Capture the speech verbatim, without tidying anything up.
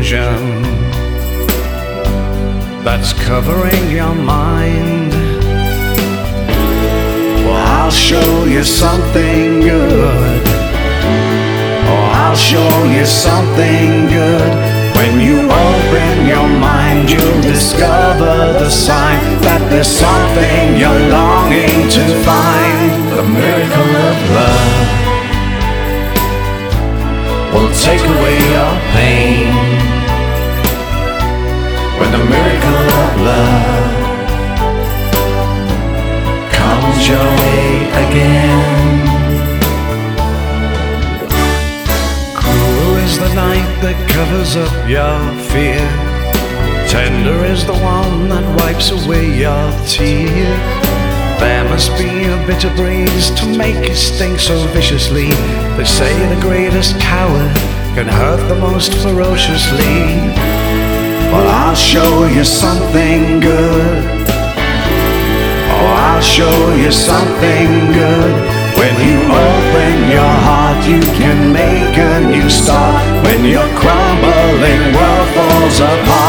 illusion that's covering your mind. Well, I'll show you something good. Oh, I'll show you something good. When you open your mind, you'll discover the sign that there's something you're longing to find. The miracle of love will take away your pain. When the miracle of love comes your way again. Cruel is the night that covers up your fear. Tender is the one that wipes away your tears. There must be a bitter breeze to make you stink so viciously. They say the greatest coward can hurt the most ferociously. Well, I'll show you something good. Oh, I'll show you something good. When you open your heart, you can make a new start. When your crumbling world falls apart,